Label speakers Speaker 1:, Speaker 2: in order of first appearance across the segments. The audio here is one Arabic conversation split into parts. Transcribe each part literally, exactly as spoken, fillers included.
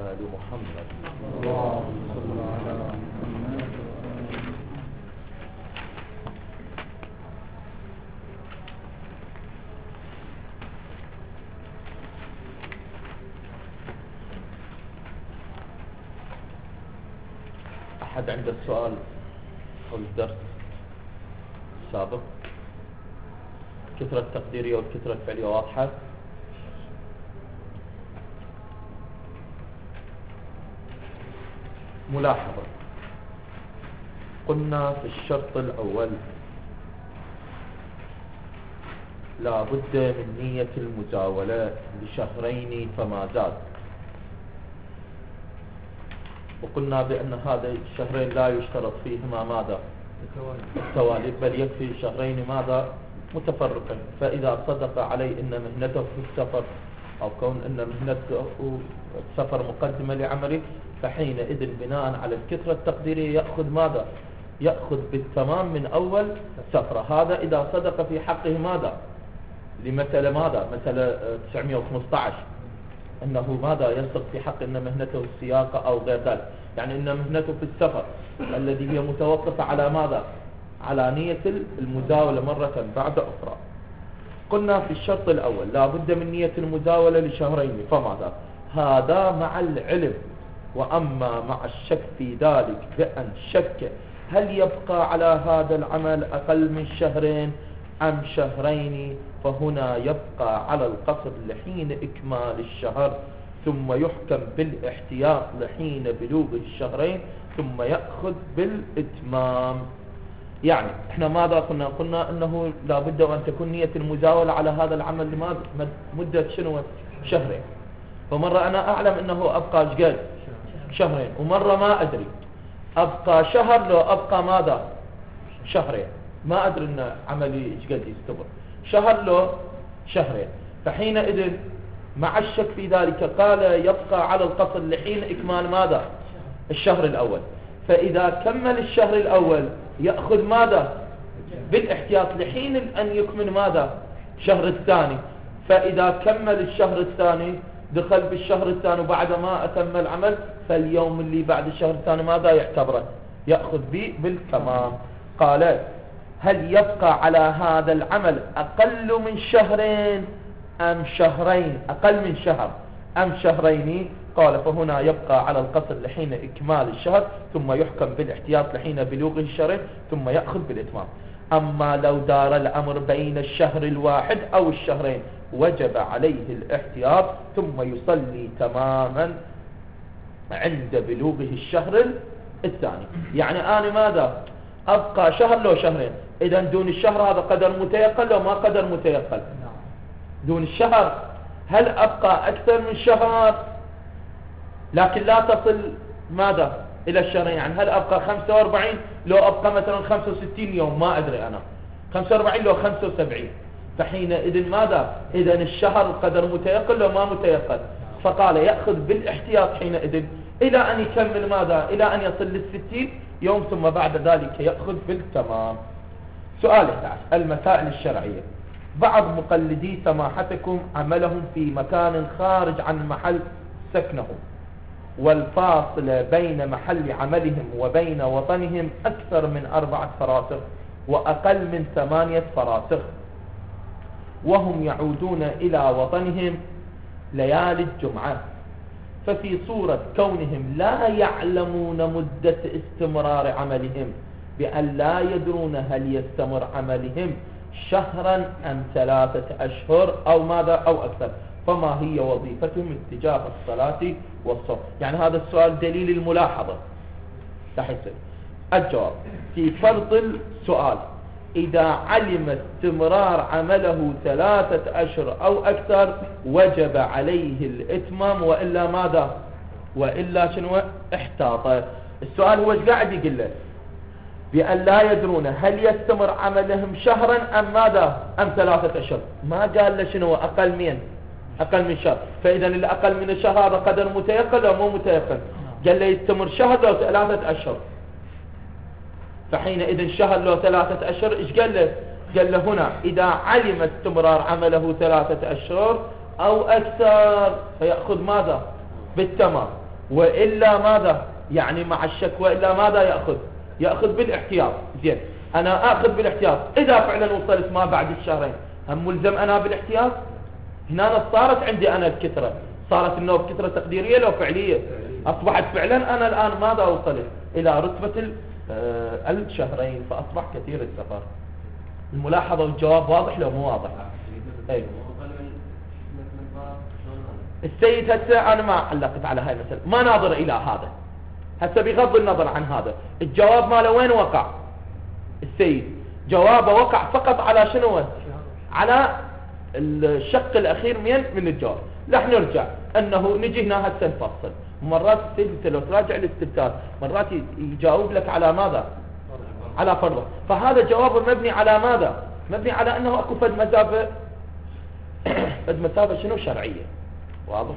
Speaker 1: آل محمد.
Speaker 2: اللهم صل على محمد.
Speaker 1: أحد عنده السؤال حول الدرس السابق؟ الكثرة التقديرية والكثرة الفعلية واضحة؟ ملاحظة، قلنا في الشرط الأول لا بد من نية المزاولة لشهرين فما زاد، وقلنا بأن هذا الشهرين لا يشترط فيهما ماذا؟ التوالي، بل يكفي شهرين ماذا؟ متفرقين. فإذا صدق عليه أن مهنته في السفر أو كون أن مهنته السفر مقدمة لعمله، فحينئذ بناء على الكثرة التقديرية يأخذ ماذا؟ يأخذ بالتمام من أول سفرة. هذا إذا صدق في حقه ماذا؟ لمثل ماذا؟ مثل تسعمائة وخمسة عشر أنه ماذا يصدق في حق أن مهنته السياقة أو غير ذلك، يعني أن مهنته في السفر الذي هي متوقفة على ماذا؟ على نية المزاولة مرة بعد أخرى. قلنا في الشرط الأول لا بد من نية المزاولة لشهرين فماذا؟ هذا مع العلم. وأما مع الشك في ذلك بأن شك هل يبقى على هذا العمل أقل من شهرين أم شهرين، فهنا يبقى على القصر لحين إكمال الشهر، ثم يحكم بالاحتياط لحين بلوغ الشهرين، ثم يأخذ بالإتمام. يعني احنا ماذا قلنا؟ قلنا انه لا بد ان تكون نية المزاولة على هذا العمل لماذا مدة شنو؟ شهرين. فمرة انا اعلم انه ابقى شقد شهرين، ومرة ما ادري ابقى شهر لو ابقى ماذا؟ شهرين. ما ادري ان عملي شقد يستمر، شهر لو شهرين. فحينئذ مع الشك في ذلك قال يبقى على القصر لحين اكمال ماذا؟ الشهر الاول. فاذا كمل الشهر الاول يأخذ ماذا؟ بالاحتياط لحين أن يكمل ماذا؟ شهر الثاني. فإذا كمل الشهر الثاني دخل بالشهر الثاني بعد ما أتم العمل، فاليوم اللي بعد الشهر الثاني ماذا يعتبره؟ يأخذ به بالتمام. قال هل يبقى على هذا العمل أقل من شهرين أم شهرين؟ أقل من شهر أم شهرين؟ قال فهنا يبقى على القصر لحين إكمال الشهر، ثم يحكم بالاحتياط لحين بلوغه الشهرين، ثم يأخذ بالإتمام. أما لو دار الأمر بين الشهر الواحد أو الشهرين وجب عليه الاحتياط، ثم يصلي تماما عند بلوغه الشهر الثاني. يعني أنا ماذا؟ أبقى شهر لو شهرين. إذا دون الشهر هذا قدر متيقن لو ما قدر متيقن؟ دون الشهر هل أبقى أكثر من شهر لكن لا تصل ماذا إلى الشهرين؟ يعني هل أبقى خمسة وأربعين لو أبقى مثلا خمسة وستين يوم؟ ما أدري أنا. خمسة وأربعين لو خمسة وسبعين، فحينئذ ماذا؟ إذا الشهر قدر متيقن لو ما متيقن؟ فقال يأخذ بالاحتياط حينئذ إلى أن يكمل ماذا؟ إلى أن يصل للستين يوم، ثم بعد ذلك يأخذ بالتمام. سؤال أحد عشر، المسائل الشرعية. بعض مقلدي سماحتكم عملهم في مكان خارج عن محل سكنهم، والفاصل بين محل عملهم وبين وطنهم أكثر من أربعة فراسخ وأقل من ثمانية فراسخ، وهم يعودون إلى وطنهم ليالي الجمعة. ففي صورة كونهم لا يعلمون مدة استمرار عملهم، بأن لا يدرون هل يستمر عملهم شهرا أم ثلاثة أشهر أو ماذا أو أكثر، فما هي وظيفتهم اتجاه الصلاة والصوم؟ يعني هذا السؤال دليل الملاحظة. تحسن الجواب في فرض السؤال إذا علم استمرار عمله ثلاثة أشهر أو أكثر وجب عليه الإتمام، وإلا ماذا؟ وإلا شنو؟ احتاط. السؤال هو ايش قاعد يقول له؟ بأن لا يدرون هل يستمر عملهم شهرا أم ماذا؟ أم ثلاثة أشهر. ما قال له شنو أقل من أقل من شهر. فإذا الأقل من الشهر هذا قدر متيقن أو مو متيقن؟ قال له يستمر شهر لو ثلاثة أشهر. فحينئذ شهر لو ثلاثة أشهر إيش قال له؟ قال له هنا إذا علم استمرار عمله ثلاثة أشهر أو أكثر فيأخذ ماذا؟ بالتمام. وإلا ماذا يعني مع الشك وإلا ماذا يأخذ يأخذ بالاحتياط. زين أنا أخذ بالاحتياط إذا فعلا وصلت ما بعد الشهرين هم ملزم أنا بالاحتياط. هنا صارت عندي أنا الكثرة صارت النوب كثرة تقديرية لو فعلية أصبحت فعلا أنا الآن ماذا وصلت إلى رتبة الشهرين فأصبح كثير السفر. الملاحظة والجواب واضح لو مو واضح؟ أي. السيد هسه أنا ما علقت على هاي المسألة ما ناظر إلى هذا هسه بغض النظر عن هذا الجواب ماله وين وقع السيد جوابه وقع فقط على شنو على الشق الأخير من من الجواب. رح نرجع أنه نجي هنا هسه نفصل مرات السيد لو تراجع الاستفتاء مرات يجاوب لك على ماذا على فرضه فهذا جوابه مبني على ماذا مبني على أنه أكو فد مسافة فد مسافة شنو شرعية واضح.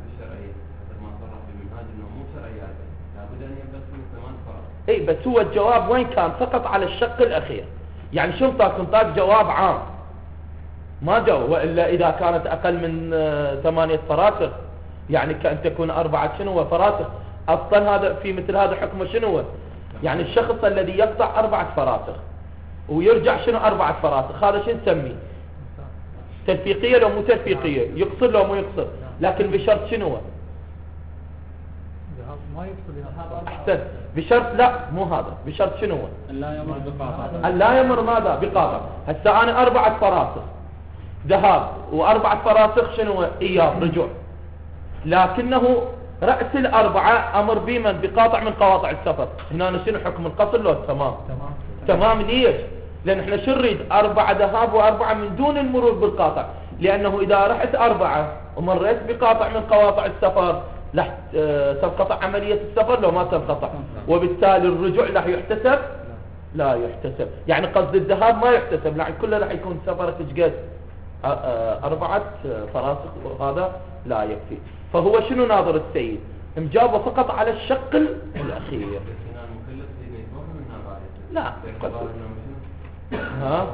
Speaker 1: اي بس هو الجواب وين كان فقط على الشق الأخير يعني شو انطاك انطاك جواب عام ما جاوب وإلا إذا كانت أقل من ثمانية فراسخ يعني كأن تكون أربعة شنو فراسخ أصلا هذا في مثل هذا حكمه شنو يعني الشخص الذي يقطع أربعة فراسخ ويرجع شنو أربعة فراسخ هذا شو نسميه تلفيقية لو مو تلفيقية يقصر لو مو يقصر لكن بشرط شنو
Speaker 2: ما يقصد
Speaker 1: أحسن بشرط لا مو هذا بشرط شنو
Speaker 2: أن لا يمر بقاطع
Speaker 1: أن لا يمر ماذا بقاطع. هسه أنا أربعة فراسخ ذهاب وأربعة فراسخ شنو إياب رجوع لكنه رأس الأربعة أمر بمن بقاطع من قواطع السفر. هنا شنو حكم القصر لو تمام
Speaker 2: تمام
Speaker 1: تمام ليش لأن احنا شو نريد أربعة ذهاب وأربعة من دون المرور بالقاطع لأنه إذا رحت أربعة ومريت بقاطع من قواطع السفر رح تنقطع عملية السفر لو ما تنقطع وبالتالي الرجوع رح يحتسب لا يحتسب يعني قصد الذهاب ما يحتسب لأن كله رح يكون سفرك جقد أربعة فراسخ وهذا لا يكفي. فهو شنو ناظر السيد مجاوبه فقط على الشق الأخير لا ها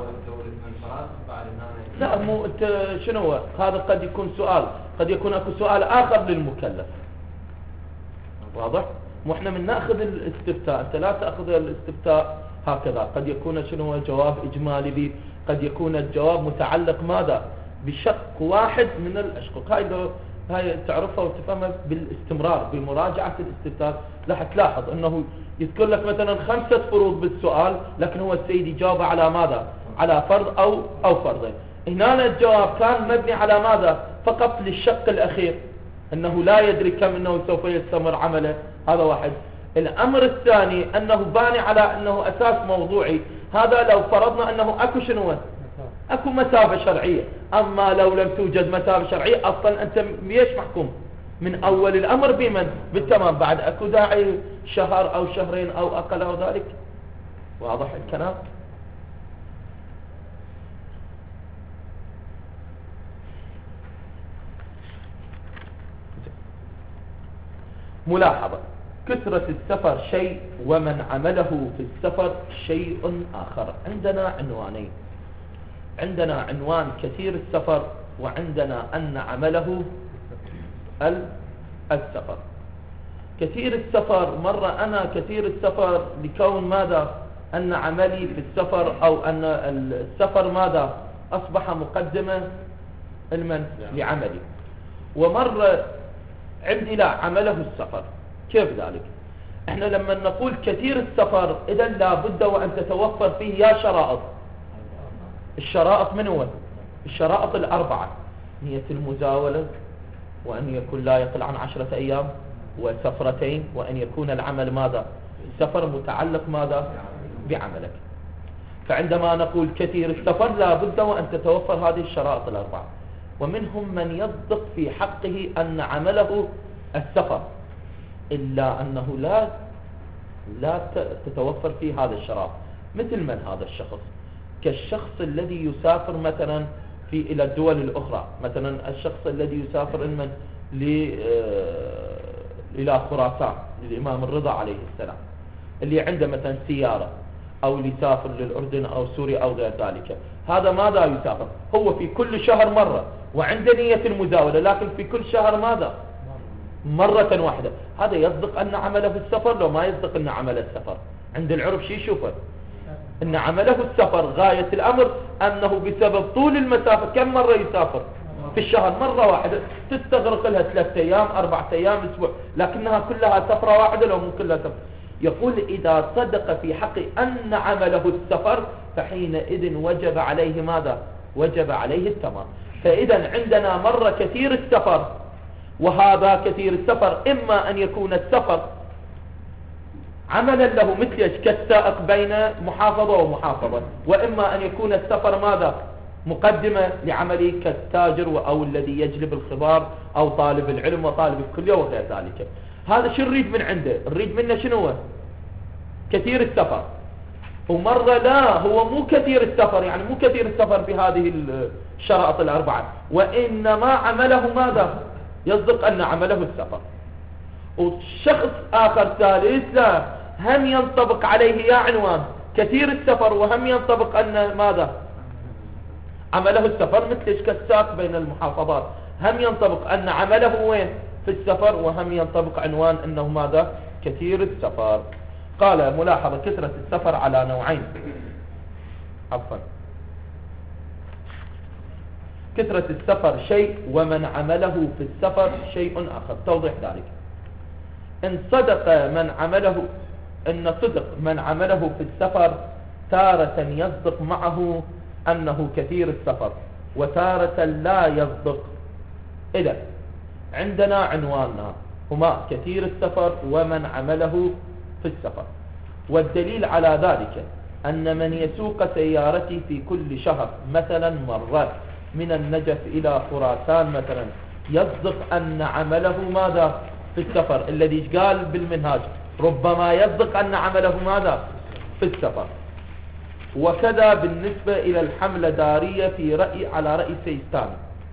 Speaker 1: لا مو انت شنو هذا قد يكون سؤال قد يكون اكو سؤال آخر للمكلف واضح مو احنا من ناخذ الاستفتاء انت لا تاخذ الاستفتاء هكذا قد يكون شنو جواب اجمالي بي قد يكون الجواب متعلق ماذا بشق واحد من الاشقاق. هاي هاي تعرفها وتفهمها بالاستمرار بمراجعة الاستفتاء راح تلاحظ انه يذكر لك مثلا خمسة فروض بالسؤال لكن هو السيد يجاوب على ماذا على فرض او او فرضين. هنا الجواب كان مبني على ماذا فقط للشق الاخير انه لا يدري كم انه سوف يستمر عمله. هذا واحد. الامر الثاني انه باني على انه اساس موضوعي. هذا لو فرضنا انه اكو شنو اكو مسافة شرعية. اما لو لم توجد مسافة شرعية اصلا انت ليش محكوم من اول الامر بمن بالتمام بعد اكو داعي شهر او شهرين او اقل او ذلك. واضح الكلام. ملاحظة كثرة السفر شيء ومن عمله في السفر شيء آخر. عندنا عنوانين عندنا عنوان كثير السفر وعندنا أن عمله السفر. كثير السفر مرة أنا كثير السفر لكون ماذا أن عملي في السفر أو أن السفر ماذا أصبح مقدمة المن لعملي ومرة عندي لا عمله السفر. كيف ذلك؟ احنا لما نقول كثير السفر اذا لابد وان تتوفر فيه يا شرائط. الشرائط من هو؟ الشرائط الاربعة نية المزاولة وان يكون لا يقل عن عشرة ايام وسفرتين وان يكون العمل ماذا السفر متعلق ماذا بعملك. فعندما نقول كثير السفر لابد وان تتوفر هذه الشرائط الاربعة. ومنهم من يصدق في حقه أن عمله السفر إلا أنه لا لا تتوفر فيه هذا الشرائط. مثل من هذا الشخص؟ كالشخص الذي يسافر مثلا في إلى الدول الأخرى. مثلا الشخص الذي يسافر من إلى خراسان للإمام الرضا عليه السلام اللي عنده مثلا سيارة أو اللي يسافر للأردن أو سوريا أو غير ذلك. هذا ماذا يسافر؟ هو في كل شهر مرة وعنده نية المزاولة لكن في كل شهر ماذا؟ مرة واحدة. هذا يصدق أن عمله في السفر لو ما يصدق أن عمل السفر؟ عند العرب شي يشوفه أن عمله السفر غاية الأمر أنه بسبب طول المسافة كم مرة يسافر في الشهر؟ مرة واحدة تستغرق لها ثلاثة أيام أربعة أيام أسبوع، لكنها كلها سفرة واحدة لو مو كلها سفر. يقول إذا صدق في حق أن عمله السفر فحينئذ وجب عليه ماذا؟ وجب عليه التمام. فإذا عندنا مرة كثير السفر وهذا كثير السفر، إما أن يكون السفر عملا له مثل كالسائق بين محافظة ومحافظة، وإما أن يكون السفر ماذا؟ مقدمة لعمله كالتاجر أو الذي يجلب الخضار أو طالب العلم وطالب الكلية وغير ذلك. هذا شو نريد من عنده؟ نريد منه شنو هو؟ كثير السفر. ومرة لا، هو مو كثير السفر، يعني مو كثير السفر بهذه الشرائط الأربعة، وإنما عمله ماذا؟ يصدق أن عمله السفر. وشخص آخر ثالث لا، هم ينطبق عليه يا عنوان كثير السفر وهم ينطبق أن ماذا؟ عمله السفر، مثل كالساق بين المحافظات، هم ينطبق أن عمله وين؟ في السفر، وهم ينطبق عنوان أنه ماذا؟ كثير السفر. قال ملاحظة كثرة السفر على نوعين. عفوا، كثرة السفر شيء ومن عمله في السفر شيء آخر. توضيح ذلك: إن صدق من عمله إن صدق من عمله في السفر تارة يصدق معه أنه كثير السفر وتارة لا يصدق. إذا عندنا عنواننا هما كثير السفر ومن عمله في السفر، والدليل على ذلك أن من يسوق سيارتي في كل شهر مثلا مرة من النجف إلى خراسان مثلا يصدق أن عمله ماذا؟ في السفر، الذي قال بالمنهاج ربما يصدق أن عمله ماذا؟ في السفر. وكذا بالنسبة إلى الحملة دارية في رأي على رأي سيستان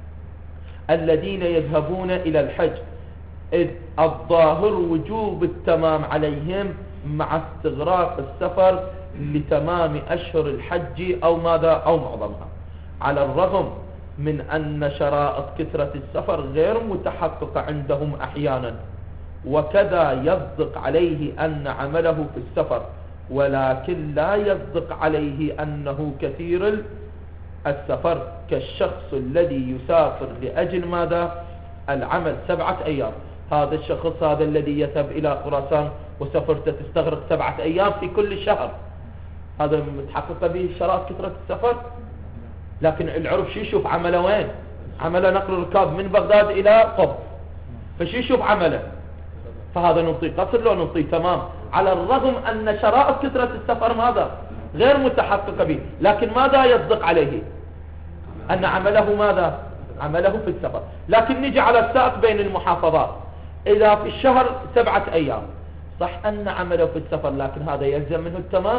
Speaker 1: الذين يذهبون إلى الحج، إذ الظاهر وجوب التمام عليهم مع استغراق السفر لتمام أشهر الحج أو ماذا أو معظمها، على الرغم من أن شرائط كثرة السفر غير متحققة عندهم أحيانا. وكذا يصدق عليه أن عمله في السفر، ولكن لا يصدق عليه أنه كثير السفر، كالشخص الذي يسافر لأجل ماذا؟ العمل سبعة أيام. هذا الشخص هذا الذي يذهب إلى خراسان وسفرته تستغرق سبعة أيام في كل شهر، هذا متحقق به شرائط كثرة السفر. لكن العرب شو يشوف عمله وين؟ عمله نقل ركاب من بغداد إلى قبرص، فشو يشوف عمله؟ فهذا نعطيه قصر لو نعطيه تمام، على الرغم أن شرائط كثرة السفر ماذا؟ غير متحققة به، لكن ماذا يصدق عليه؟ أن عمله ماذا؟ عمله في السفر. لكن نجي على السائق بين المحافظات، إذا في الشهر سبعة أيام صح أن عمله في السفر، لكن هذا يلزم منه التمام؟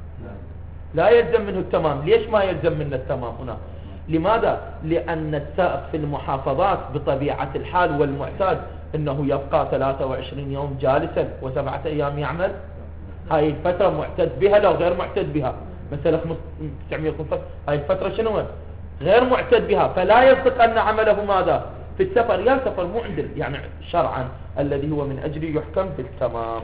Speaker 1: لا يلزم منه التمام. ليش ما يلزم منه التمام هنا؟ لماذا؟ لأن السائق في المحافظات بطبيعة الحال والمعتاد أنه يبقى ثلاثة وعشرين يوم جالسا وسبعة أيام يعمل. هاي الفترة معتد بها لو غير معتد بها، مثلا تسعمائة وخمسة هاي الفترة شنو؟ غير معتد بها، فلا يصدق أن عمله ماذا؟ في السفر. يا سفر مو عندل يعني شرعا الذي هو من أجله يحكم بالتمام.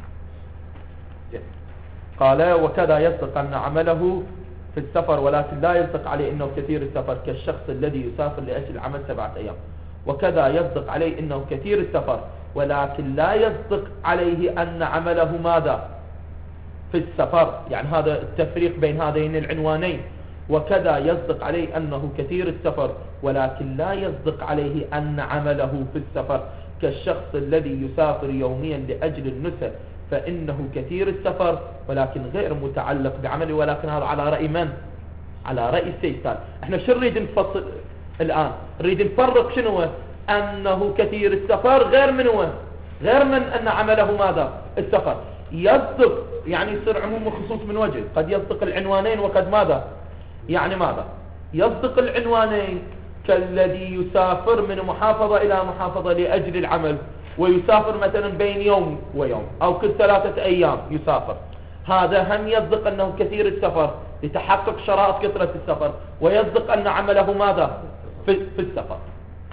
Speaker 1: قال وكذا يصدق أن عمله في السفر، ولكن لا يصدق عليه أنه كثير السفر، كالشخص الذي يسافر لأجل العمل سبعة أيام. وكذا يصدق عليه أنه كثير السفر، ولكن لا يصدق عليه أن عمله ماذا؟ في السفر. يعني هذا التفريق بين هذين العنوانين. وكذا يصدق عليه أنه كثير السفر، ولكن لا يصدق عليه أن عمله في السفر، كالشخص الذي يسافر يوميا لأجل النسك، فإنه كثير السفر ولكن غير متعلق بعمله. ولكن هذا على رأي من؟ على رأي السيستان. احنا شو نريد نفصل الآن؟ نريد نفرق شنو؟ أنه كثير السفر غير من هو؟ غير من أن عمله ماذا؟ السفر. يصدق يعني يصير عموم وخصوص من وجه، قد يصدق العنوانين وقد ماذا؟ يعني ماذا؟ يصدق العنوانين كالذي يسافر من محافظة إلى محافظة لأجل العمل، ويسافر مثلا بين يوم ويوم أو كل ثلاثة أيام يسافر، هذا هم يصدق أنه كثير السفر لتحقق شرائط كثرة السفر، ويصدق أن عمله ماذا؟ في, في السفر.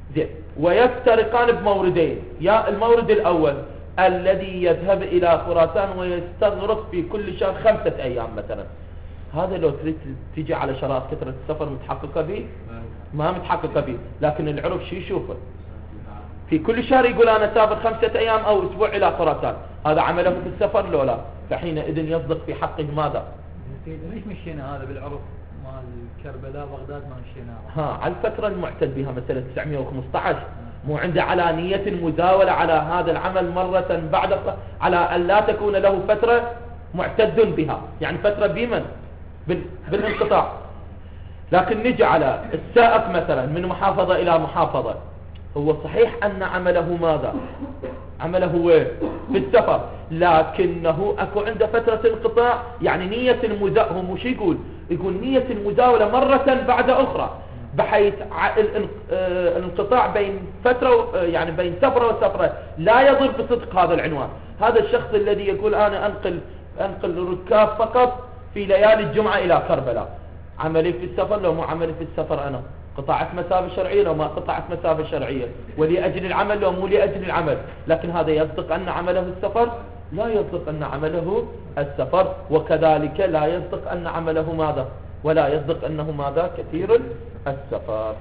Speaker 1: زين. ويفترقان بموردين. يا المورد الأول الذي يذهب إلى خراسان ويستغرق في كل شهر خمسة أيام مثلا، هذا لو تريد تيجي على شرائط كثرة السفر متحققة به؟ ما متحققة به. لكن العرف شو يشوفه في كل شهر يقول أنا سافر خمسة أيام أو أسبوع إلى خراسان، هذا عمله في السفر لو لا، فحينئذ يصدق في حقه ماذا؟
Speaker 2: ليش مشينا هذا بالعرف مال كربلاء بغداد ما مشيناه؟
Speaker 1: ها على الفترة المعتد بها مثلا تسعمائة وخمسة عشر، مو عنده على نية المزاولة على هذا العمل مرة بعد، على أن لا تكون له فترة معتد بها، يعني فترة بمن؟ بالانقطاع. لكن نجي على السائق مثلا من محافظة إلى محافظة، هو صحيح أن عمله ماذا؟ عمله وين؟ في السفر، لكنه أكو عنده فترة انقطاع، يعني نية المزاولة، هو مش يقول يقول نية المزاولة مرة بعد أخرى، بحيث الانقطاع بين فترة يعني بين سفرة وسفرة لا يضر بصدق هذا العنوان. هذا الشخص الذي يقول أنا أنقل أنقل ركاب فقط في ليالي الجمعة إلى كربلاء، عملي في السفر لو مو عملي في السفر، أنا قطعت مسافة شرعية لو ما قطعت مسافة شرعية، ولأجل العمل لو مو لأجل العمل، لكن هذا يصدق أن عمله السفر؟ لا يصدق أن عمله السفر. وكذلك لا يصدق أن عمله ماذا؟ ولا يصدق أنه ماذا؟ كثير السفر.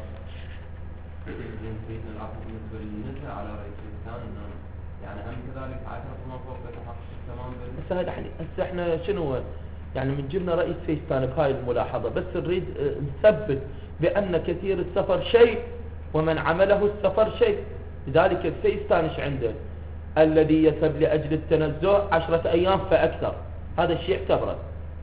Speaker 3: يعني هم كذلك عشرة من فوق تحقق تمام
Speaker 1: هسه هذا هسه احنا شنو يعني من جبنا رئيس سيستان بهاي الملاحظة، بس نريد نثبت بأن كثير السفر شيء ومن عمله السفر شيء. لذلك السيستان ايش عنده؟ الذي يذهب لأجل التنزه عشرة أيام فأكثر، هذا الشيء اعتبره،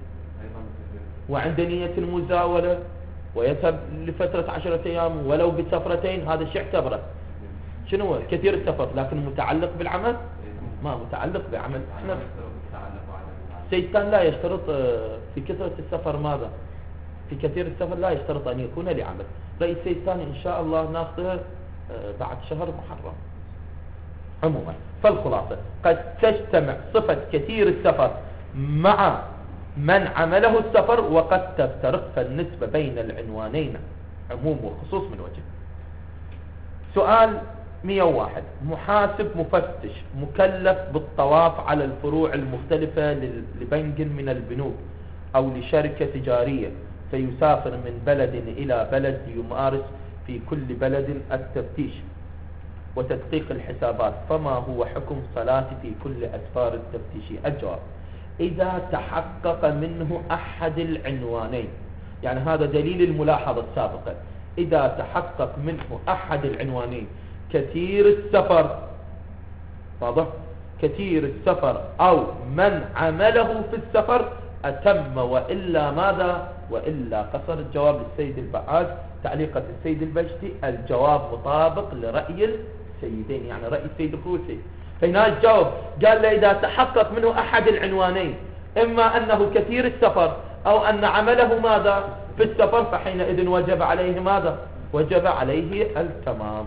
Speaker 1: وعنده نية المزاولة ويذهب لفترة عشرة أيام ولو بسفرتين، هذا الشيء اعتبره شنو هو؟ كثير السفر. لكن متعلق بالعمل ما متعلق بعمل. احنا سيستان لا يشترط في كثرة السفر ماذا؟ في كثير السفر لا يشترط أن يكون لعمل. رئيس سيستان إن شاء الله ناخذه بعد شهر محرم. عموما فالخلاصة قد تجتمع صفة كثير السفر مع من عمله السفر، وقد تفترق، فالنسبة بين العنوانين عموم وخصوص من وجه. سؤال مئة وواحد. محاسب مفتش مكلف بالطواف على الفروع المختلفة لبنك من البنوك أو لشركة تجارية، فيسافر من بلد إلى بلد يمارس في كل بلد التفتيش وتدقيق الحسابات، فما هو حكم صلاته في كل أسفار التفتيش؟ الجواب: إذا تحقق منه أحد العنوانين، يعني هذا دليل الملاحظة السابقة، إذا تحقق منه أحد العنوانين كثير السفر، واضح؟ كثير السفر أو من عمله في السفر أتم، وإلا ماذا؟ وإلا قصر. الجواب للسيد البعاث، تعليقة السيد البجتي: الجواب مطابق لرأي السيدين، يعني رأي السيد الخوسي. فهنا الجواب قال له إذا تحقق منه أحد العنوانين، إما أنه كثير السفر أو أن عمله ماذا؟ في السفر، فحينئذ وجب عليه ماذا؟ وجب عليه التمام.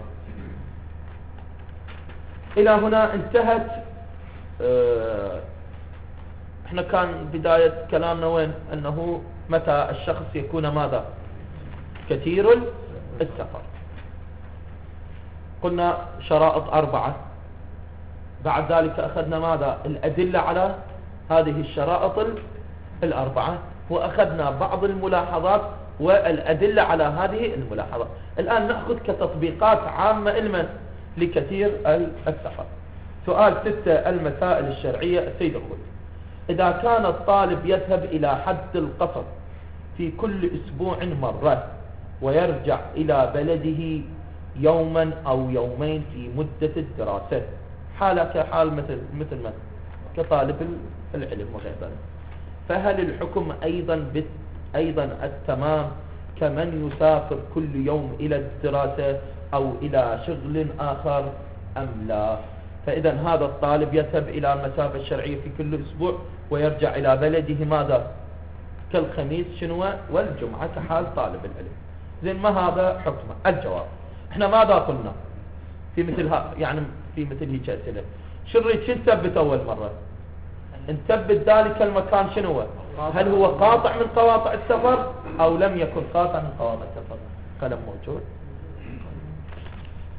Speaker 1: إلى هنا انتهت. اه احنا كان بداية كلامنا وين؟ أنه متى الشخص يكون ماذا؟ كثير السفر. قلنا شرائط أربعة، بعد ذلك أخذنا ماذا؟ الأدلة على هذه الشرائط الأربعة، وأخذنا بعض الملاحظات والأدلة على هذه الملاحظات. الآن نأخذ كتطبيقات عامة إلما لكثير السفر. سؤال ستة: المسائل الشرعية. السيد الخوي: إذا كان الطالب يذهب إلى حد القصر في كل أسبوع مرة ويرجع إلى بلده يوما أو يومين في مدة الدراسة، حالة كحال مثل مثل ما كطالب العلم وغير ذلك، فهل الحكم أيضا بت أيضا التمام كمن يسافر كل يوم إلى الدراسة أو إلى شغل آخر أم لا؟ فإذا هذا الطالب يذهب إلى المسافة الشرعية في كل أسبوع ويرجع إلى بلده ماذا؟ كالخميس شنو والجمعة كحال طالب العلم. زين، ما هذا حكمه؟ الجواب: احنا ماذا قلنا في مثل ها يعني في مثل هيك أسئلة؟ شو نريد شو نثبت أول مرة؟ نثبت ذلك المكان شنو؟ هل هو قاطع من قواطع السفر أو لم يكن قاطع من قواطع السفر؟ قلم موجود.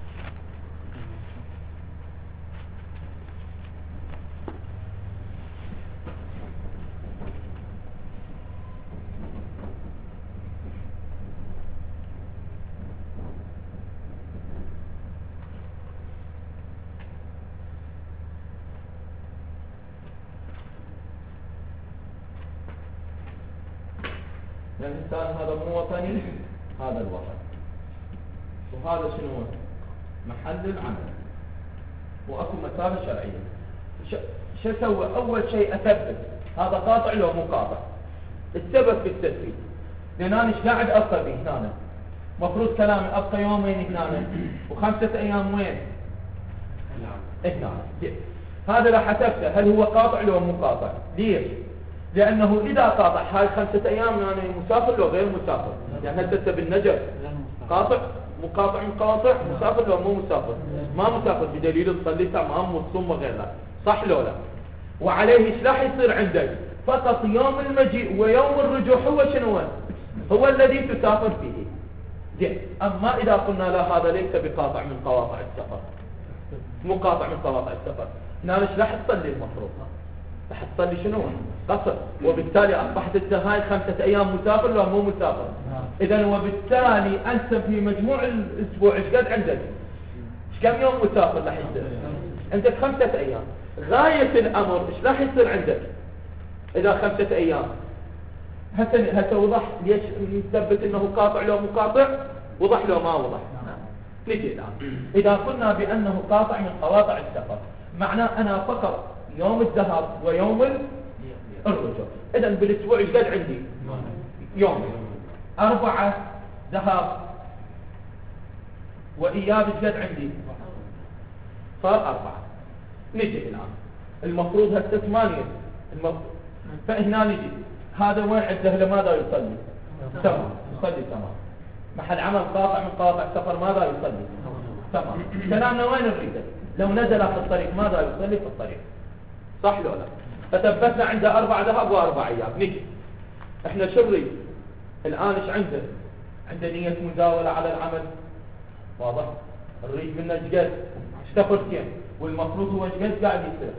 Speaker 1: الإنسان هذا مو وطني، هذا الوطن، وهذا شنو؟ محل العمل، وأكو مسافة شرعية. شو سوى؟ أول شيء أثبت هذا قاطع لو مو قاطع. السبب في التثبيت، لأن أنا إيش قاعد أبقى به هنا؟ مفروض كلامي أبقى يومين هنا وخمسة أيام وين؟ هنا. هذا راح أثبته هل هو قاطع لو مو قاطع. ليش؟ لأنه إذا قاطع هاي خمسة أيام يعني مسافر لو غير مسافر، يعني هسه بالنجف قاطع مقاطع من قاطع، مسافر لو مو مسافر؟ ما مسافر، بدليل تصلي تمام وتصوم وغير ذلك، صح لو لا؟ وعليه ايش راح يصير عندك؟ فقط يوم المجيء ويوم الرجوع هو شنو؟ هو الذي تسافر فيه. زين، اما اذا قلنا لا هذا ليس بقاطع من قواطع السفر، مو قاطع من قواطع السفر، هنا ايش راح تصلي المفروض؟ راح تصلي شنو؟ قصر، وبالتالي اصبحت انت هاي خمسة ايام مسافر لو مو مسافر. اذا وبالتالي انت في مجموع الاسبوع ايش قد عندك؟ ايش كم يوم مسافر راح يصير؟ عندك خمسة ايام. غاية الامر ايش راح يصير عندك اذا خمسة ايام؟ هسه هسه وضح ليش نثبت انه قاطع لو مقاطع؟ وضح لو ما وضح؟ نجي الان اذا قلنا بانه قاطع من قواطع السفر، معناه انا فقط يوم الذهاب ويوم الرجوع. اذا بالاسبوع ايش قد عندي؟ يوم، اربعة ذهاب واياب ايش قد عندي؟ صار اربعة. نجي الان المفروض هسه ثمانية، المفروض فهنا نجي هذا وين عنده لماذا يصلي؟ تمام، يصلي تمام. محل عمل قاطع من قواطع السفر ماذا يصلي؟ تمام. كلامنا وين نريده؟ لو نزل في الطريق ماذا يصلي في الطريق؟ صح لو لا؟ فثبتنا عنده أربع ذهب وأربع أيام. نجي احنا شو نريد؟ الآن ايش عنده؟ عنده نية مزاولة على العمل، واضح؟ نريد منه ايش قد؟ سفرتين، والمفروض هو ايش قد قاعد يصير؟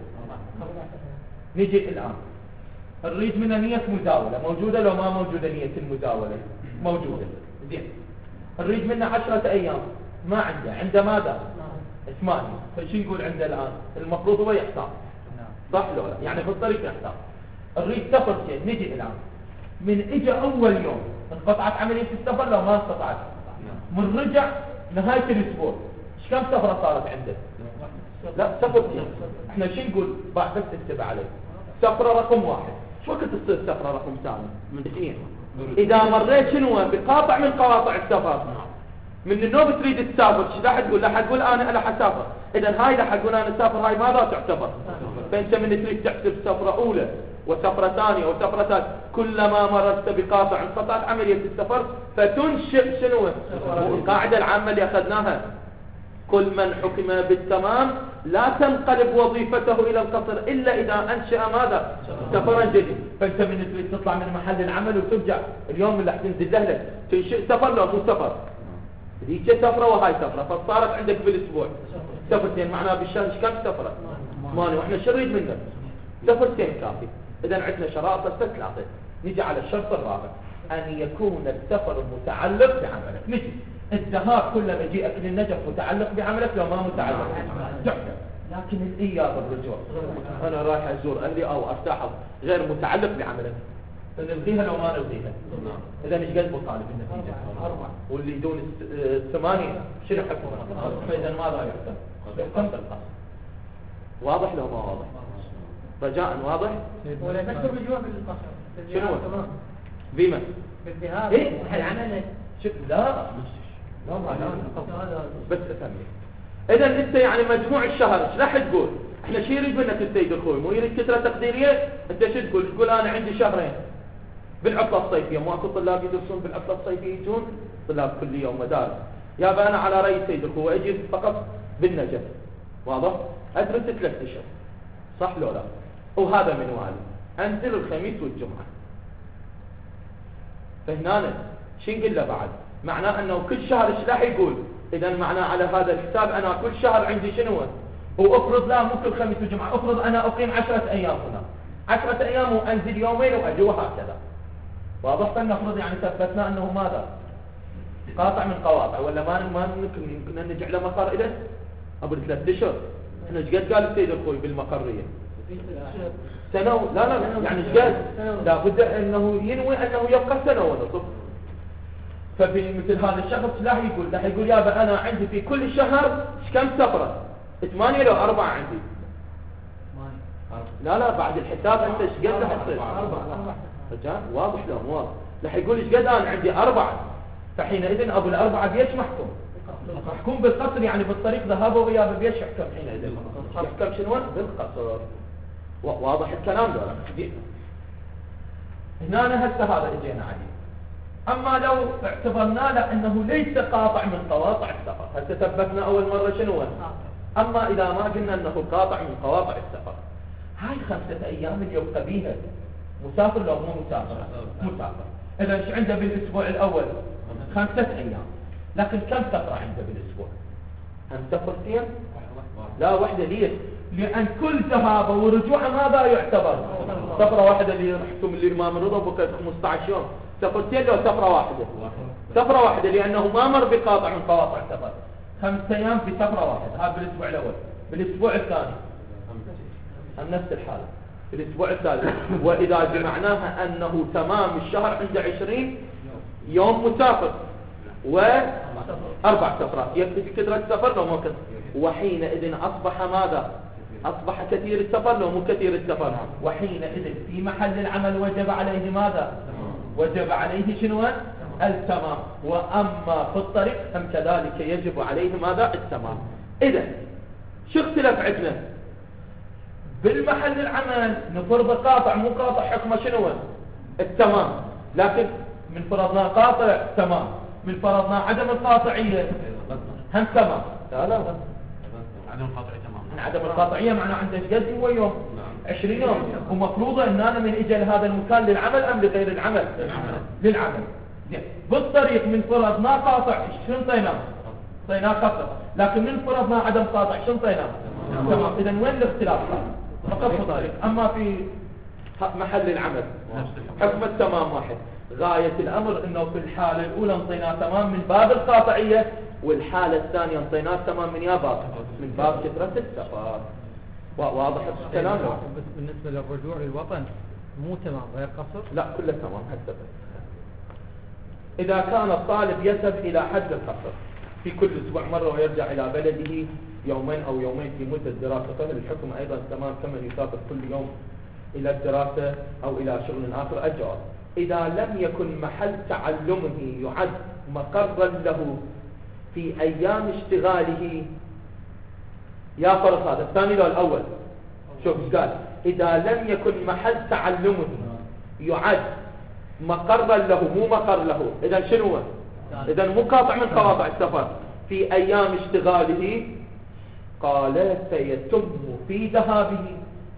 Speaker 1: نجي الآن نريد منه نية مزاولة، موجودة لو ما موجودة نية المزاولة؟ موجودة. زين، نريد منه عشرة أيام، ما عنده، عنده ماذا؟ ثمانية. فشو نقول عنده الآن؟ المفروض هو يحتاط، صح لو لا؟ يعني في الطريق يحتاط. نريد سفرتين. نجي الآن من اجى اول يوم انقطعت عملية السفر لو ما انقطعت، من رجع نهاية الاسبوع ايش كم سفرة صارت عنده؟ لا سفرتين. احنا شو نقول؟ بعد بس تكتب عليه سفرة رقم واحد. شو وقت تصير سفرة رقم ثاني؟ من اثنين. اذا مريت شنو بقاطع من قواطع السفر، من النوم تريد تسافر، ايش راح تقول؟ راح تقول انا انا حسافر. اذا هاي راح تقول انا اسافر، هاي ماذا تعتبر؟ فانت من تريد تحسب سفرة اولى وسفرة ثانية وسفرة ثالثة، كلما مررت بقاطع انقطعت عملية السفر فتنشئ شنو؟ القاعدة العامة اللي أخذناها، كل من حكم بالتمام لا تنقلب وظيفته إلى القصر إلا إذا أنشأ ماذا؟ سفرا جديد. فأنت من تريد تطلع من محل العمل وترجع اليوم اللي حتنزل له تنشئ سفر لو مو سفر، هيك سفرة وهاي سفرة، فصارت عندك بالأسبوع سفرتين. معناها بالشهر كم سفرة؟ ثمانية. وإحنا شو نريد منك؟ سفرتين كافي. إذا عندنا شرائط بس ثلاثة. نجي على الشرط الرابع، أن يكون السفر متعلق بعملك. نجي الذهاب كل مجيئك للنجف متعلق بعملك لو ما متعلق تحكم، لكن الإياب الرجوع أنا رايح أزور أهلي أو أرتاح غير متعلق بعملك، نلغيها لو ما نلغيها. إذا إيش قد مطالب النتيجة؟ أربعة. واللي دون الثمانية شنو حكمها؟ فإذا ماذا يحكم؟ يحكم بالقصر. واضح لو ما واضح؟ رجاء واضح؟
Speaker 4: ولا نذكر الرجوع بالقصر
Speaker 1: شنو؟ بما؟
Speaker 4: بالذهاب
Speaker 1: إيه؟
Speaker 4: العمل.
Speaker 1: شوف لا لا ما لا بس أفهمني. إذا أنت يعني مجموع الشهر إيش راح تقول؟ إحنا شو يريد منك السيد الخوي؟ مو يريد كثرة تقديرية؟ أنت شو تقول؟ تقول أنا عندي شهرين بالعطلة الصيفية، ماكو طلاب يدرسون بالعطلة الصيفية يجون طلاب كلية ومدارس. يابا أنا على رأي السيد الخوي أجي فقط بالنجف، واضح؟ أدرس ثلاث أشهر، صح لو لا؟ وهذا من والي أنزل الخميس والجمعة. فهنا شو نقول له بعد؟ معناه أنه كل شهر إيش راح يقول؟ إذا معناه على هذا الحساب أنا كل شهر عندي شنو؟ وأفرض لا مو كل خميس وجمعة، أفرض أنا أقيم عشرة أيام هنا، عشرة أيام وأنزل يومين وأجي وهكذا، واضح؟ فلنفرض يعني ثبتنا أنه ماذا؟ قاطع من قواطع، ولا ما ما يمكن يمكن أن نجعل مقر إليه؟ قبل ثلاث أشهر. إحنا إيش قد قال السيد الخوي بالمقرية؟ سنة و... لا لا لا يعني ايش قد لا بد انه ينوي انه يبقى سنة ونصف. ففي مثل هذا الشخص لا يقول لا يقول يابا انا عندي في كل شهر كم سفرة ثمانية لو أربعة عندي. لا لا بعد الحساب انت ايش قد راح تصير رجال واضح له مو واضح. راح يقول ايش قد انا عندي أربعة، فحينئذ ابو الأربعة بيش محكوم محكوم بالقصر، يعني بالطريق ذهابه وإيابه بيش يحكم حينئذ يحكم شنو بالقصر. واضح الكلام ده هنا هسه هذا اجينا عليه. اما لو اعتبرنا له انه ليس قاطع من قواطع السفر، هسه ثبتنا اول مره شنو. اما اذا ما قلنا انه قاطع من قواطع السفر، هاي خمسة ايام اللي يبقى بيها مسافر لو مو مسافر مسافر. اذا ايش عنده بالاسبوع الاول؟ خمسة ايام. لكن كم سفرة عنده بالاسبوع؟ هم سفرتين؟ لا واحدة. ليش؟ لأن كل ذهابه ورجوعه ماذا يعتبر؟ سفرة واحدة اللي رحتم اللي الإمام رضا بقت خمسة عشر يوم. سفرتين لو سفرة واحدة؟ سفرة واحدة لأنه ما مر بقاطع من قواطع السفر. خمسة أيام في سفرة واحدة. هذا بالأسبوع الأول. بالأسبوع الثاني هم نفس الحالة. بالأسبوع الثالث. وإذا جمعناها أنه تمام الشهر عنده عشرين يوم مسافر وأربع سفرات، يكفي في كثرة السفر لو مو كثير. وحينئذ أصبح ماذا؟ أصبح كثير السفر لو مو كثير السفر. وحينئذ في محل العمل وجب عليه ماذا؟ وجب عليه شنو؟ التمام. وأما في الطريق هم كذلك يجب عليه ماذا؟ التمام. إذا شو اختلف عندنا؟ بالمحل العمل نفرض قاطع مو قاطع حكمه شنو؟ التمام. لكن من فرضنا قاطع تمام، من فرضنا عدم القاطعية هم تمام. لا لا
Speaker 3: عدم القاطعية تمام.
Speaker 1: عدم القاطعية معناه عنده قد هو يوم عشرين يوم. ومفروضة ان انا من اجى لهذا المكان للعمل ام لغير العمل؟ للعمل. بالطريق من فرضنا قاطع شنو طيناه؟ طيناه قطع. لكن من فرضنا عدم قاطع شنو طيناه؟ تمام. اذا وين الاختلاف؟ فقط في الطريق. اما في محل العمل حكم التمام واحد. غاية الأمر أنه في الحالة الأولى انطيناه تمام من باب القاطعية، والحالة الثانية انطيناه تمام من يا باب من باب كثرة السفر. واضح الكلام؟
Speaker 2: بس بالنسبة للرجوع للوطن مو تمام غير قصر؟
Speaker 1: لا كله تمام حسب. إذا كان الطالب يذهب إلى حد القصر في كل أسبوع مرة ويرجع إلى بلده يومين أو يومين في مدة دراسته، الحكم أيضا تمام كمن يسافر كل يوم إلى الدراسة أو إلى شغل آخر. الجواب إذا لم يكن محل تعلمه يعد مقرا له في أيام اشتغاله. يا فرق هذا الثاني لو الأول. شوف قال إذا لم يكن محل تعلمه يعد مقرا له مو مقر له، إذا شنو هو؟ إذا مقاطع من قواطع السفر في أيام اشتغاله. قال سيتم في ذهابه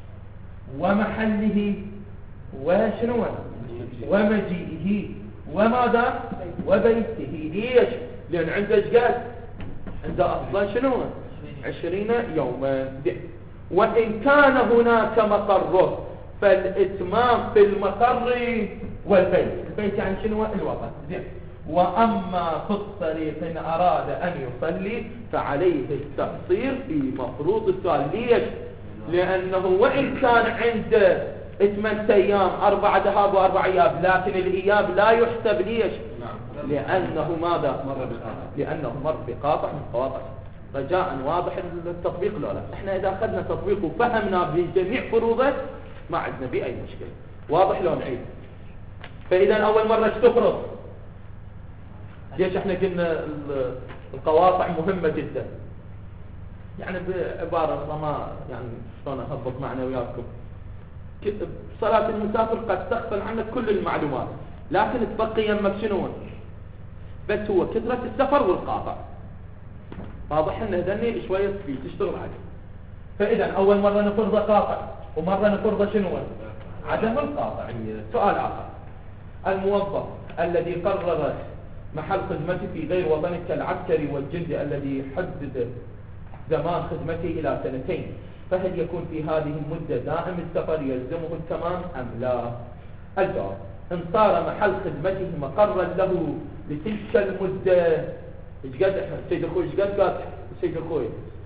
Speaker 1: ومحله وشنو ومجيئه وماذا وبيته. ليش؟ لأن عنده ايش عنده أصلا شنو عشرين يوما. وإن كان هناك مقر فالإتمام في المقر والبيت. البيت يعني شنو الوطن. وأما في الطريق إن أراد أن يصلي فعليه التقصير في مفروض الصلاة. ليش؟ لأنه وإن كان عنده ثمانية أيام أربعة ذهاب وأربع إياب، لكن الإياب لا يحسب. ليش؟ لأنه ماذا؟ لأنه مر بقاطع من قواطع. رجاء واضح التطبيق لولا احنا إذا أخذنا تطبيق وفهمنا بجميع فروضه ما عندنا بأي مشكلة. واضح لو نعيد. فإذا أول مرة تفرض. ليش احنا قلنا القواطع مهمة جدا؟ يعني بعبارة ما يعني شلون أهبط معنا وياكم. صلاة المسافر قد تغفل عنك كل المعلومات، لكن تبقي يمك شنو؟ بس هو كثرة السفر والقاطع. واضح ان هذني شوية فيه تشتغل عليه. فإذا أول مرة نفرض قاطع ومرة نفرض شنو؟ عدم القاطعية. سؤال آخر. الموظف الذي قرر محل خدمته في غير وطنه كالعسكري والجندي الذي حدد زمان خدمته إلى سنتين، فهل يكون في هذه المدة دائم السفر يلزمه التمام أم لا؟ الجواب إن صار محل خدمته مقرا له لتلك المدة. ايش قد السيد اخوي ايش قد قال السيد اخوي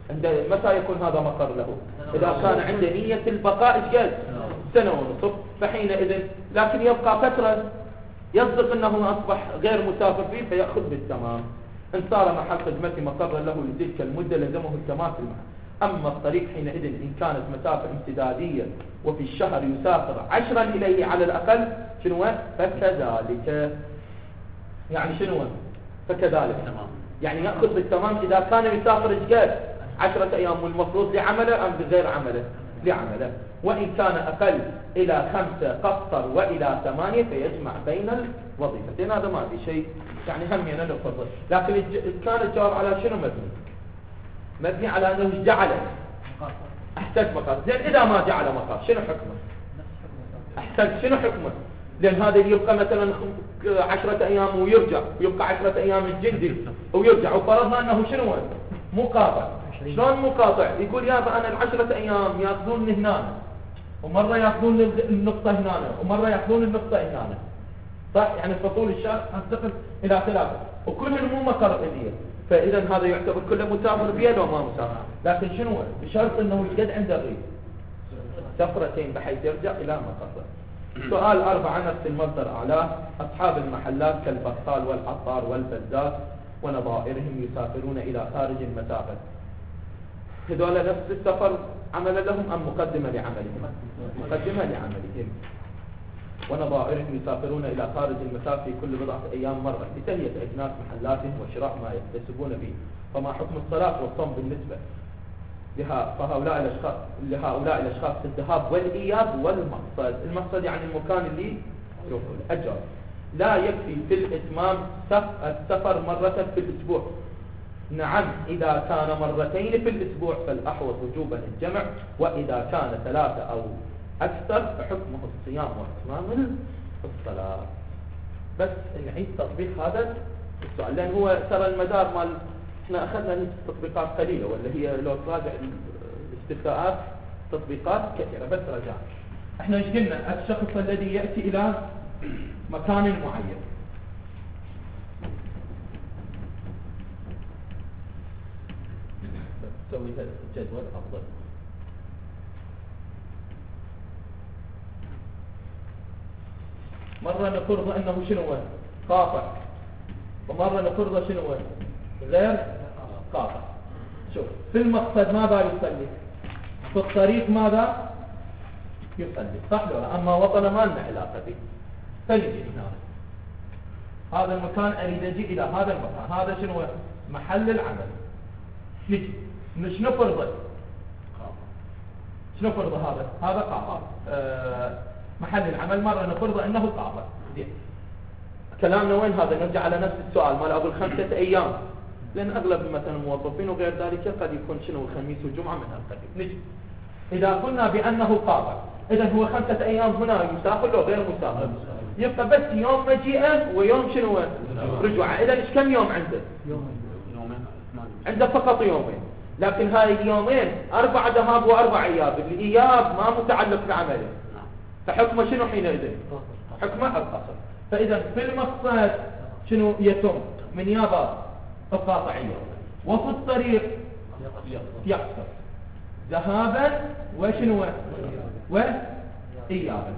Speaker 1: عند متى يكون هذا مقر له؟ إذا كان عنده نية البقاء إيش قد؟ سنة ونصف، فحينئذ لكن يبقى فترة يصدق أنه أصبح غير مسافر فيه فيأخذ بالتمام. إن صار محل خدمته مقرا له لتلك المدة لزمه التماس المحل. أما الطريق حينئذ إن كانت مسافة امتدادية وفي الشهر يسافر عشرا إليه على الأقل شنو؟ فكذلك. يعني شنو؟ فكذلك يعني يأخذ بالتمام إذا كان يسافر إجقاد عشرة أيام والمفروض لعمله أم بغير عمله؟ لعمله. وإن كان أقل إلى خمسة قصر وإلى ثمانية فيجمع بين الوظيفتين. هذا ما في شيء يعني هم ينفضل. لكن كان الجواب على شنو مبني؟ مبني على أنه جعله أحسن مقاس. زين إذا ما جعل مقاس شنو حكمه؟ أحسن شنو حكمه؟ لأن هذا يبقى مثلا عشرة أيام ويرجع، ويبقى عشرة أيام الجندي ويرجع، وفرضنا أنه شنو مقاطع. شلون مقاطع؟ يقول يا أنا العشرة أيام يأخذون هنا، ومرة يأخذون النقطة هنا، ومرة يأخذون النقطة هنا، صح؟ يعني في طول الشهر انتقل إلى ثلاثة، وكلهم مو مقر إليه، فإذا هذا يعتبر كله مسافر بيه لو ما مسافر. لكن شنو؟ بشرط أنه يجد عنده الريف سفرتين بحيث يرجع إلى مقره. سؤال أربعة نفس المصدر أعلاه. أصحاب المحلات كالبقال والعطار والبزاز ونظائرهم يسافرون إلى خارج المسافة، هذول نفس السفر عمل لهم أم مقدمة لعملهم؟ مقدمة لعملهم. ونظائرهم يسافرون إلى خارج المسافة في كل بضعة أيام مرة لتهيئة أجناس محلاتهم وشراء ما يكتسبون به. فما حكم الصلاة والصوم بالنسبة لها فهؤلاء الأشخاص لهؤلاء الأشخاص في الذهاب والإياب والمقصد؟ المقصد يعني المكان اللي يروحوا الأجر. لا يكفي في الإتمام السفر مرة في الأسبوع. نعم إذا كان مرتين في الأسبوع فالأحوط وجوبا الجمع، وإذا كان ثلاثة أو أكثر فحكمه الصيام وإتمام الصلاة. بس نعيد تطبيق هذا السؤال لأن هو ترى المدار مال احنا أخذنا تطبيقات قليلة، ولا هي لو تراجع الاستفتاءات تطبيقات كثيرة. بس رجع احنا ايش قلنا؟ الشخص الذي يأتي إلى مكان معين تسوي هذا الجدول أفضل. مرة نفرض أنه شنو قاطع، ومرة نفرض شنو غير قاطع. شوف في المقصد ماذا يصلي؟ في الطريق ماذا يصلي؟ صح ولا؟ أما وطن ما لنا علاقة به. فنجي هنا هذا المكان أريد أجي إلى هذا المكان، هذا شنو محل العمل. نجي مش نفرض شنو فرض هذا؟ هذا قاطع أه محل العمل. مرة نفرض أنه قاطع. زين كلامنا وين هذا؟ نرجع على نفس السؤال مال أبو الخمسة أيام، لأن أغلب مثلا الموظفين وغير ذلك قد يكون شنو الخميس والجمعة من القديم. نجي إذا قلنا بأنه قاطع، إذا هو خمسة أيام هنا يسافر لو غير مسافر، يبقى بس يوم مجيئه ويوم شنو رجوعه. إذا إيش كم يوم عنده؟ يومين. عنده فقط يومين، لكن هاي اليومين أربع ذهاب وأربع إياب. الإياب ما متعلق بعمله، فحكمه شنو حينئذ؟ حكمه القصر. فإذا في المقصد شنو يتم من يابا القاطعية، وفي الطريق يقصر ذهابا وشنو وإيابا.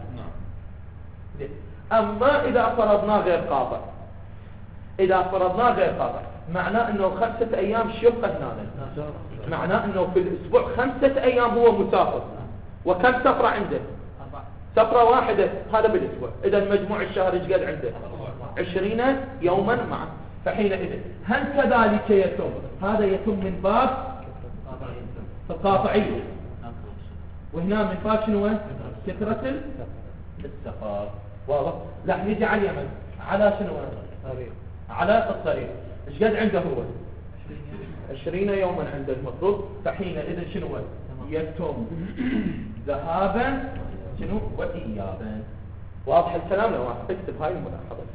Speaker 1: أما إذا فرضنا غير قاطع، إذا فرضنا غير قاطع معناه أنه خمسة أيام شق هنا، معناه أنه في الأسبوع خمسة أيام هو مسافر. وكم سفرة عنده؟ سفرة واحدة هذا بالأسبوع. إذا مجموع الشهر إيش قد عنده؟ عشرين يوما معه. فحينئذ هل كذلك يتم؟ هذا يتم من باب القاطعية، وهنا من باب شنو؟ كثرة السفر. واضح؟ لا نجي على اليمن على شنو؟ على الطريق. ايش قد عنده هو؟ عشرين يوما عنده المفروض. فحينئذ شنو يتم ذهابا شنو وإيابا. واضح الكلام؟ لو اكتب هاي الملاحظة.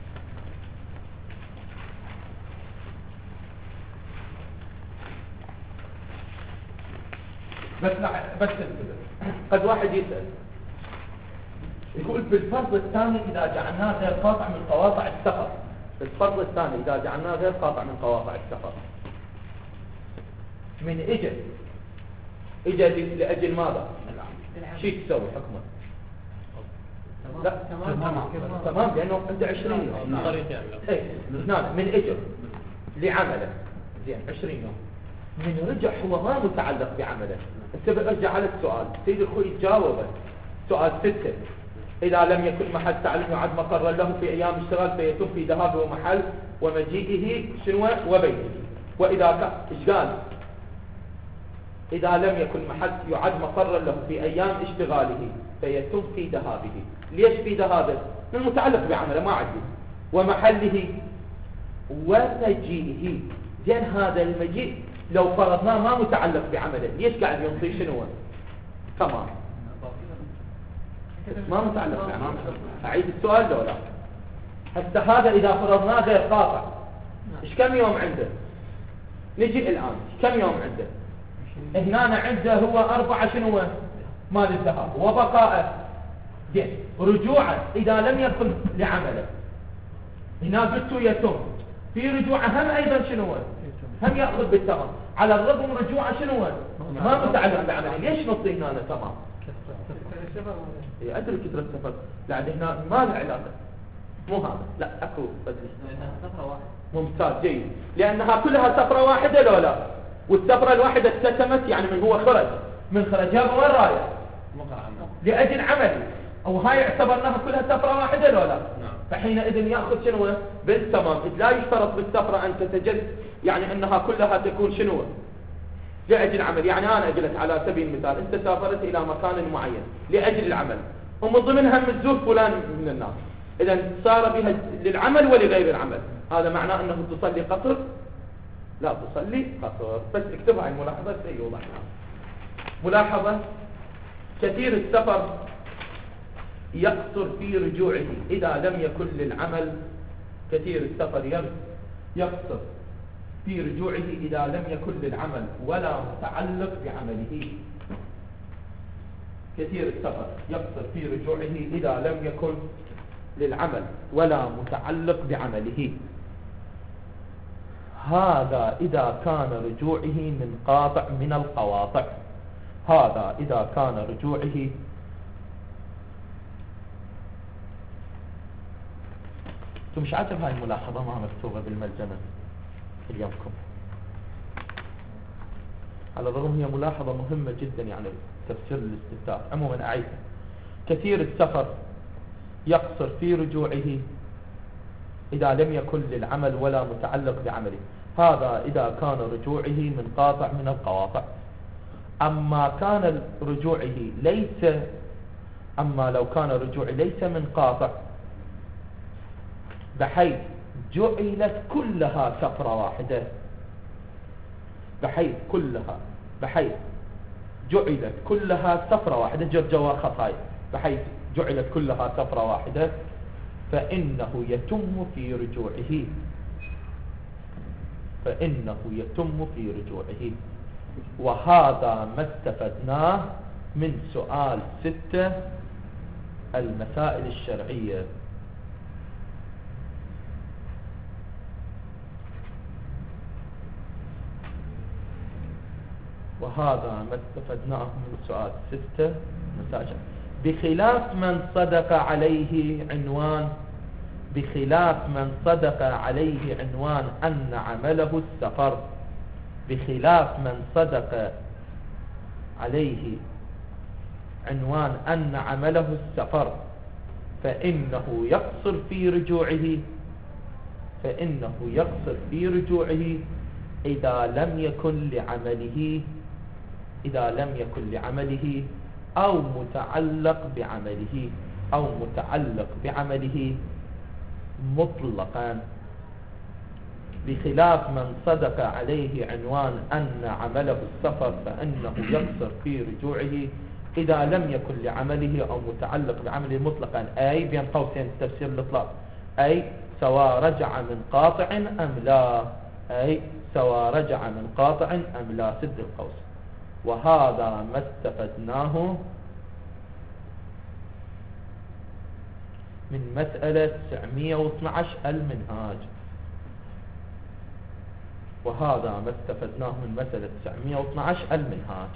Speaker 1: بس لا بس انتبه، قد واحد يسأل يقول بالفرض الثاني إذا جعلناه غير قاطع من قواطع السفر، بالفرض الثاني إذا جعلناه غير قاطع من قواطع السفر من اجى اجى لاجل ماذا؟ شو تسوي حكمه؟ لا
Speaker 4: تمام
Speaker 1: تمام لانه عنده عشرين يوم. اي نعم من اجى لعمله زين عشرين يوم، من رجع هو ما متعلق بعمله. انت برجع على السؤال سيد اخوي تجاوبه. سؤال ستة: إذا لم يكن محل تعلم يعد مقرا له في أيام اشتغال فيتم في ذهابه ومحل ومجيئه شنو وبيته. وإذا كان إيش قال؟ إذا لم يكن محل يعد مقرا له في أيام اشتغاله فيتم في ذهابه. ليش في ذهابه؟ المتعلق بعمله ما عندي. ومحله ومجيئه. زين هذا المجيء لو فرضناه ما متعلق بعمله، ليش قاعد ينطي شنو؟ تمام ما متعلق بعمله. أعيد السؤال لو لا؟ حتى هذا إذا فرضناه غير قاطع، إيش كم يوم عنده؟ نجي الآن كم يوم عنده؟ هنا عنده هو أربعة شنو مال الذهاب وبقاءه. زين رجوعه إذا لم يكن لعمله هنا قلت يتم في رجوعه هم أيضا شنو هم يأخذ بالتمام، على الرغم رجوعه شنو ما متعلق بعمله. ليش نصي هنا تمام؟ إيه أدري كثرة السفر لعد هنا ما له علاقة، مو هذا لا أكو بدري
Speaker 3: لأنها سفرة واحدة.
Speaker 1: ممتاز جيد، لأنها كلها سفرة واحدة لو لا؟ والسفرة الواحدة استتمت يعني من هو خرج من خرجها وين رايح؟ لأجل عمله، أو هاي اعتبرناها كلها سفرة واحدة لو لا؟
Speaker 3: نعم.
Speaker 1: فحينئذ يأخذ شنو بالتمام. إذ لا يشترط بالسفرة أن تتجد يعني أنها كلها تكون شنو لأجل عمل. يعني أنا أجلت على سبيل المثال أنت سافرت إلى مكان معين لأجل العمل ومن ضمنها مزور فلان من الناس، إذا صار بها للعمل ولغير العمل، هذا معناه أنه تصلي قصر؟ لا تصلي قصر. بس اكتبها الملاحظة سيوضحها. ملاحظة: كثير السفر يقصر في رجوعه إذا لم يكن للعمل. كثير السفر يقصر في رجوعه إذا لم يكن للعمل ولا متعلق بعمله. كثير السفر يقصر في رجوعه إذا لم يكن للعمل ولا متعلق بعمله. هذا إذا كان رجوعه من قاطع من القواطع. هذا إذا كان رجوعه انتم مش عاجب هاي الملاحظة ما مكتوبة بالملزمة اليومكم، على الرغم هي ملاحظة مهمة جدا يعني تفسير الاستفتاء. عموما أعيدها: كثير السفر يقصر في رجوعه إذا لم يكن للعمل ولا متعلق بعمله. هذا إذا كان رجوعه من قاطع من القواطع. أما كان رجوعه ليس أما لو كان رجوعه ليس من قاطع بحيث جعلت كلها سفرة واحدة، بحيث كلها بحيث جعلت كلها سفرة واحدة جرجوا خطايا بحيث جعلت كلها سفرة واحدة فإنه يتم في رجوعه فإنه يتم في رجوعه. وهذا ما استفدناه من سؤال ستة المسائل الشرعية. وهذا ما استفدناه من سؤال ستة مسائل، بخلاف من صدق عليه عنوان بخلاف من صدق عليه عنوان أن عمله السفر بخلاف من صدق عليه عنوان أن عمله السفر فإنه يقصر في رجوعه فإنه يقصر في رجوعه إذا لم يكن لعمله إذا لم يكن لعمله أو متعلق بعمله أو متعلق بعمله مطلقا. بخلاف من صدق عليه عنوان أن عمله السفر فإنه يقصر في رجوعه إذا لم يكن لعمله أو متعلق بعمله مطلقا، أي بين قوسين تفسير الإطلاق، أي سواء رجع من قاطع أم لا أي سواء رجع من قاطع أم لا. سد القوس. وهذا ما استفدناه من مسألة تسعمئة واثني عشر المنهاج. وهذا ما استفدناه من مسألة تسعمئة واثني عشر المنهاج.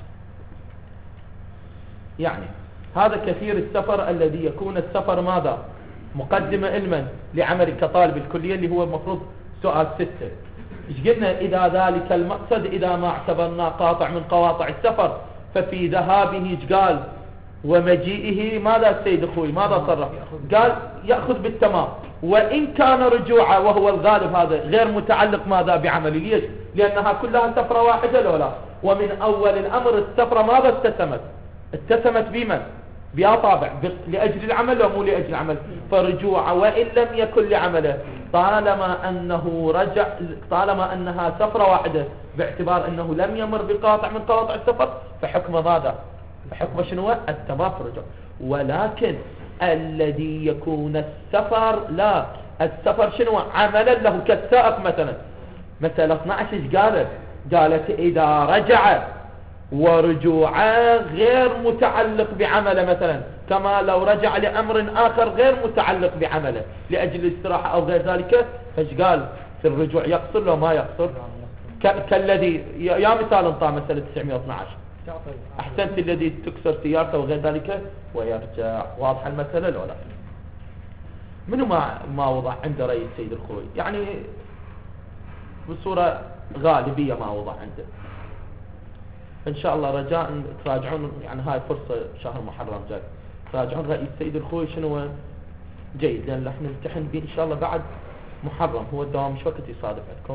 Speaker 1: يعني هذا كثير السفر الذي يكون السفر ماذا؟ مقدمة علما لعمل كطالب الكلية اللي هو المفروض سؤال ستة. إيش قلنا؟ إذا ذلك المقصد إذا ما اعتبرنا قاطع من قواطع السفر ففي ذهابه إيش قال؟ ومجيئه ماذا السيد أخوي؟ ماذا صرف؟ قال يأخذ بالتمام، وإن كان رجوعه وهو الغالب هذا غير متعلق ماذا بعمل. ليش؟ لأنها كلها سفرة واحدة لو لا. ومن أول الأمر السفرة ماذا اتسمت؟ اتسمت بمن؟ بها طابع لأجل العمل ومو لأجل العمل. فرجوعه وإن لم يكن لعمله طالما أنه رجع، طالما أنها سفرة واحدة باعتبار أنه لم يمر بقاطع من قواطع السفر فحكم هذا فحكم شنو؟ التمام في الرجوع. ولكن الذي يكون السفر لا السفر شنو؟ عملا له كالسائق مثلا. مثلا اثني عشر ايش قالت؟ قالت إذا رجع ورجوعه غير متعلق بعمله، مثلا كما لو رجع لأمر آخر غير متعلق بعمله لأجل الاستراحة أو غير ذلك، فايش قال؟ في الرجوع يقصر لو ما يقصر؟ كالذي يا مثال انطى مسألة تسعمئة واثني عشر أحسنت، الذي تكسر سيارته وغير ذلك ويرجع. واضح المسألة لو لا؟ منو ما ما وضع عنده رأي السيد الخوي؟ يعني بصورة غالبية ما وضع عنده. إن شاء الله رجاء تراجعون، يعني هاي فرصة شهر محرم جاي تراجعون رأي السيد الخوي شنو جيد، لأن احنا نمتحن به إن شاء الله بعد محرم. هو الدوام مش وقت يصادف عندكم؟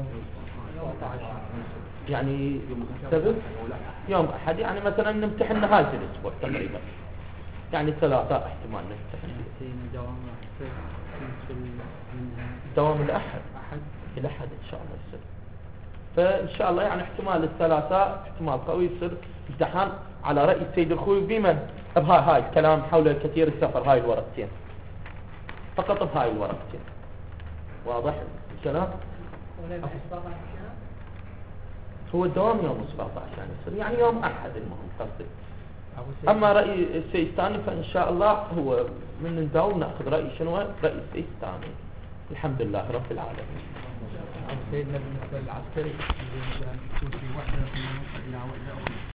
Speaker 1: يعني سبت يوم أحد، يعني مثلا نمتحن نهاية الأسبوع تقريبا، يعني ثلاثة احتمال نمتحن دوام الأحد إلى أحد إن شاء الله يصير. فإن شاء الله يعني احتمال الثلاثاء احتمال قوي يصير امتحان على رأي السيد الخوي بمن؟ بهاي هاي الكلام حول كثير السفر، هاي الورقتين فقط، بهاي الورقتين. واضح الكلام؟ هو الدوام يوم سبعة عشر يعني يصير يعني يوم أحد المهم قصدي. أما رأي السيد الثاني فإن شاء الله هو من نداوم نأخذ رأي شنو؟ رأي السيد الثاني. الحمد لله رب العالمين.
Speaker 2: سيدنا بالنسبة للعسكري اللي يكون في وحدة من إلى وحدة